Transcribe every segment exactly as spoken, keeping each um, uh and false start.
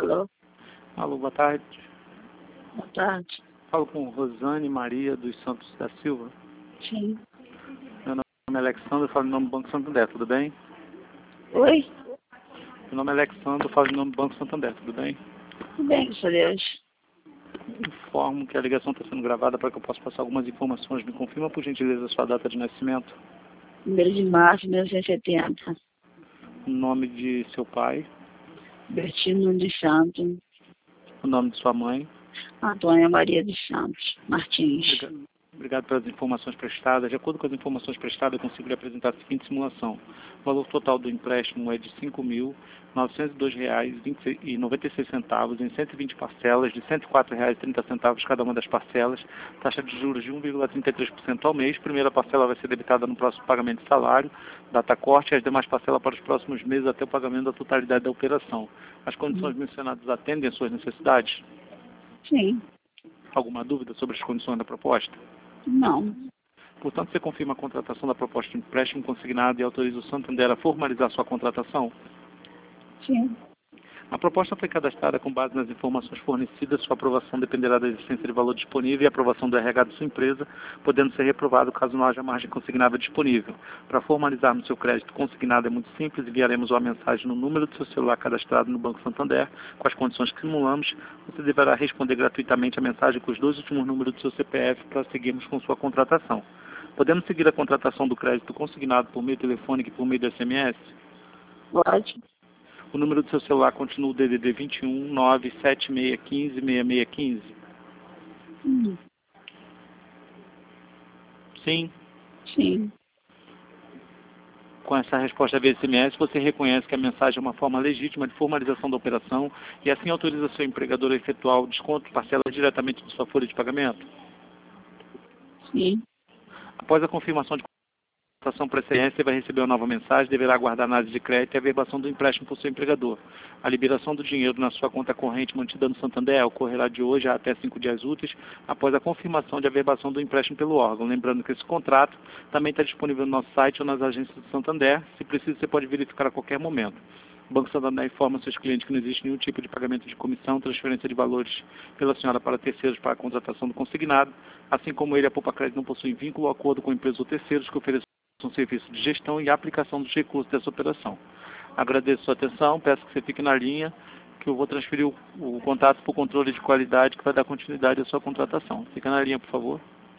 Alô? Alô, boa tarde. Boa tarde. Falo com Rosane Maria dos Santos da Silva. Sim. Meu nome é Alexandre, falo em nome do Banco Santander, tudo bem? Oi? Meu nome é Alexandre, falo em nome do Banco Santander, tudo bem? Tudo bem, graças a Deus. Informo que a ligação está sendo gravada para que eu possa passar algumas informações. Me confirma, por gentileza, a sua data de nascimento, Primeiro de março de mil novecentos e setenta. o nome de seu pai, Bertino de Santos. o nome de sua mãe. Antônia Maria de Santos Martins. Obrigado. Obrigado pelas informações prestadas. De acordo com as informações prestadas, eu consigo lhe apresentar a seguinte simulação. O valor total do empréstimo é de cinco mil novecentos e dois reais e noventa e seis centavos em cento e vinte parcelas de cento e quatro reais e trinta centavos cada uma das parcelas, taxa de juros de um vírgula trinta e três por cento ao mês. Primeira parcela vai ser debitada no próximo pagamento de salário, data corte, e as demais parcelas para os próximos meses até o pagamento da totalidade da operação. As condições mencionadas atendem às suas necessidades? Sim. Alguma dúvida sobre as condições da proposta? Não. Portanto, você confirma a contratação da proposta de empréstimo consignado e autoriza o Santander a formalizar sua contratação? Sim. A proposta foi cadastrada com base nas informações fornecidas. Sua aprovação dependerá da existência de valor disponível e aprovação do R H da sua empresa, podendo ser reprovado caso não haja margem consignável disponível. Para formalizarmos seu crédito consignado é muito simples. Enviaremos uma mensagem no número do seu celular cadastrado no Banco Santander, com as condições que simulamos. Você deverá responder gratuitamente a mensagem com os dois últimos números do seu C P F para seguirmos com sua contratação. Podemos seguir a contratação do crédito consignado por meio telefônico e por meio do S M S? Pode. O número do seu celular continua o D D D vinte e um, nove sete seis um cinco, seis seis um cinco? Hum. Sim. Sim. Com essa resposta via S M S, você reconhece que a mensagem é uma forma legítima de formalização da operação e assim autoriza seu empregador a efetuar o desconto de parcela diretamente de sua folha de pagamento? Sim. Após a confirmação de contratação por S M S, você vai receber uma nova mensagem, deverá aguardar a análise de crédito e a averbação do empréstimo por seu empregador. A liberação do dinheiro na sua conta corrente mantida no Santander ocorrerá de hoje a até cinco dias úteis após a confirmação de averbação do empréstimo pelo órgão. Lembrando que esse contrato também está disponível no nosso site ou nas agências do Santander. Se preciso, você pode verificar a qualquer momento. O Banco Santander informa seus clientes que não existe nenhum tipo de pagamento de comissão, transferência de valores pela senhora para terceiros para a contratação do consignado, assim como ele, a Poupa Crédito, não possui vínculo ou acordo com empresas ou terceiros que ofereçam um serviço de gestão e aplicação dos recursos dessa operação. Agradeço a sua atenção, peço que você fique na linha, que eu vou transferir o, o contato para o controle de qualidade que vai dar continuidade à sua contratação. Fica na linha, por favor.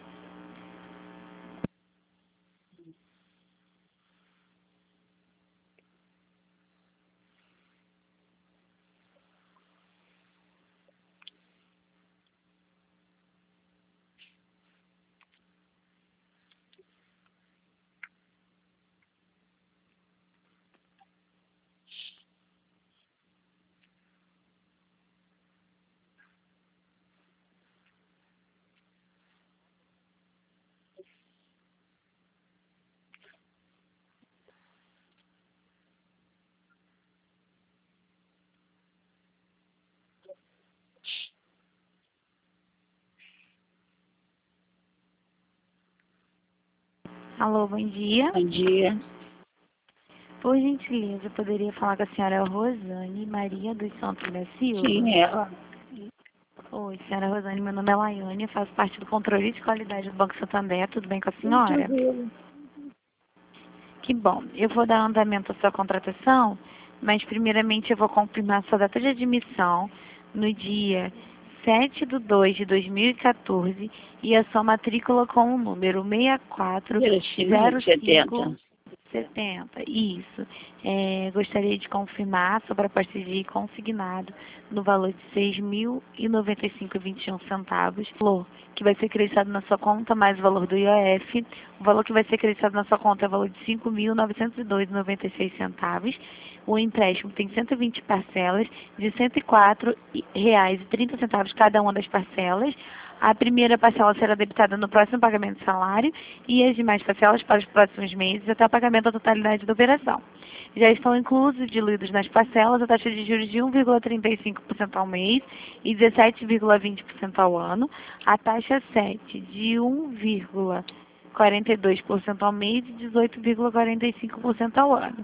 Alô, bom dia. Bom dia. Por gentileza, eu poderia falar com a senhora Rosane Maria dos Santos da Silva? Sim, ela. Oi, senhora Rosane, meu nome é Laiane, eu faço parte do controle de qualidade do Banco Santander. Tudo bem com a senhora? Tranquilo. Que bom. Eu vou dar andamento à sua contratação, mas primeiramente eu vou confirmar sua data de admissão no dia sete de dois de dois mil e quatorze e a sua matrícula com o número seis quatro zero cinco setenta. Isso. É, gostaria de confirmar sobre a proposta de consignado no valor de seis mil e noventa e cinco reais e vinte e um centavos, valor que vai ser creditado na sua conta mais o valor do I O F. O valor que vai ser creditado na sua conta é o valor de cinco mil novecentos e dois reais e noventa e seis centavos. O empréstimo tem cento e vinte parcelas de cento e quatro reais e trinta centavos cada uma das parcelas. A primeira parcela será debitada no próximo pagamento de salário e as demais parcelas para os próximos meses até o pagamento da totalidade da operação. Já estão inclusos e diluídos nas parcelas a taxa de juros de um vírgula trinta e cinco por cento ao mês e dezessete vírgula vinte por cento ao ano, a taxa sete de um vírgula quarenta e dois por cento ao mês e dezoito vírgula quarenta e cinco por cento ao ano.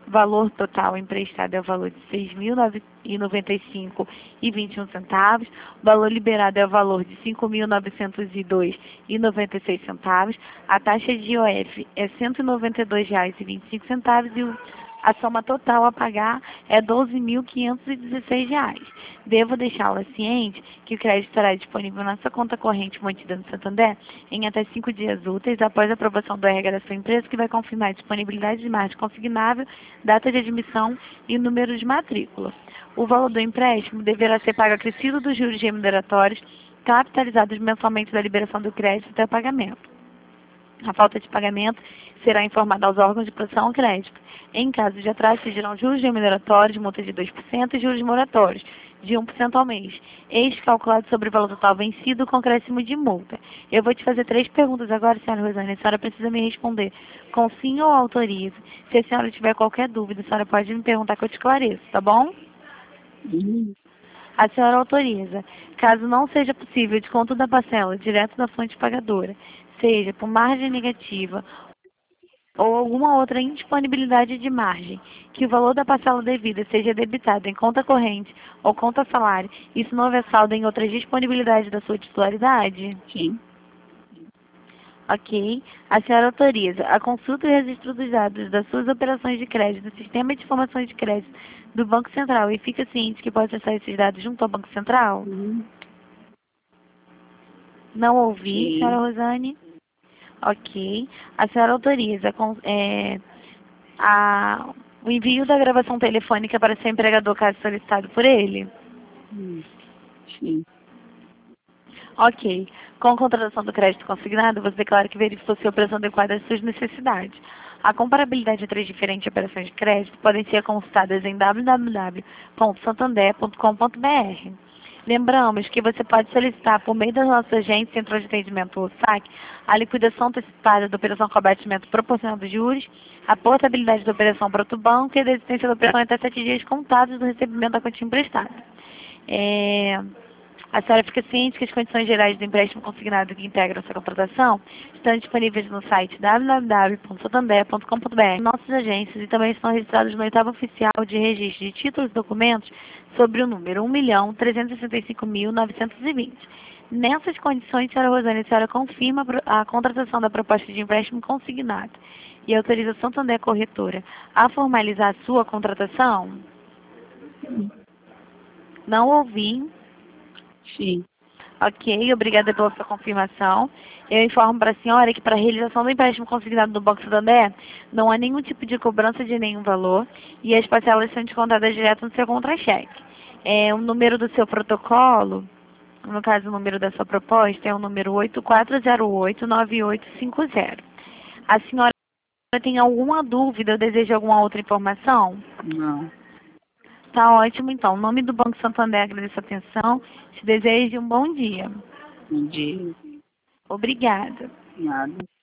Valor total emprestado é o valor de seis mil novecentos e noventa e cinco reais e vinte e um centavos. Valor liberado é o valor de cinco mil novecentos e dois reais e noventa e seis centavos. A taxa de I O F é cento e noventa e dois reais e vinte e cinco centavos e o a soma total a pagar é doze mil quinhentos e dezesseis reais. Devo deixá-la ciente que o crédito estará disponível na sua conta corrente mantida no Santander em até cinco dias úteis após a aprovação do R H da sua empresa, que vai confirmar a disponibilidade de margem consignável, data de admissão e número de matrícula. O valor do empréstimo deverá ser pago acrescido dos juros remuneratórios capitalizados mensalmente da liberação do crédito até o pagamento. A falta de pagamento será informada aos órgãos de proteção ao crédito. Em caso de atraso, exigirão juros remuneratórios, multa de dois por cento e juros moratórios, de um por cento ao mês. Este calculado sobre o valor total vencido com acréscimo de multa. Eu vou te fazer três perguntas agora, senhora Rosane. A senhora precisa me responder com sim ou autoriza. Se a senhora tiver qualquer dúvida, a senhora pode me perguntar que eu te esclareço, tá bom? Uhum. A senhora autoriza. Caso não seja possível o desconto da parcela direto da fonte pagadora, seja por margem negativa ou alguma outra indisponibilidade de margem, que o valor da parcela devida seja debitado em conta corrente ou conta salário, isso não houver saldo em outras disponibilidades da sua titularidade? Sim. Ok. A senhora autoriza a consulta e registro dos dados das suas operações de crédito no Sistema de Informações de Crédito do Banco Central e fica ciente que pode acessar esses dados junto ao Banco Central? Uhum. Não ouvi, Sim. senhora Rosane? Ok. A senhora autoriza com, é, a, o envio da gravação telefônica para seu empregador, caso solicitado por ele? Hum. Sim. Ok. Com a contratação do crédito consignado, você declara que verificou se a operação adequada às suas necessidades. A comparabilidade entre as diferentes operações de crédito podem ser consultadas em w w w ponto santander ponto com ponto b r. Lembramos que você pode solicitar, por meio das nossas agentes, Centro de Atendimento ou S A C, a liquidação antecipada da operação com abatimento proporcional dos juros, a portabilidade da operação para outro banco e a desistência da operação em até sete dias contados do recebimento da quantia emprestada. É... A senhora fica ciente que as condições gerais do empréstimo consignado que integram essa contratação estão disponíveis no site w w w ponto santander ponto com ponto b r, nossas agências, e também estão registrados no oitavo oficial de registro de títulos e documentos sobre o número um milhão trezentos e sessenta e cinco mil novecentos e vinte. Nessas condições, senhora Rosane, a senhora confirma a contratação da proposta de empréstimo consignado e autoriza a Santander Corretora a formalizar a sua contratação? Hum. Não ouvi. Sim. Ok, obrigada pela sua confirmação. Eu informo para a senhora que para a realização do empréstimo consignado do Banco Santander, não há nenhum tipo de cobrança de nenhum valor e as parcelas são descontadas direto no seu contra-cheque. É, o número do seu protocolo, no caso o número da sua proposta, é o número oito quatro zero oito nove oito cinco zero. A senhora tem alguma dúvida ou deseja alguma outra informação? Não. Tá ótimo, então. Em nome do Banco Santander, agradeço a atenção. Te desejo um bom dia. Bom dia. Obrigada. Nada.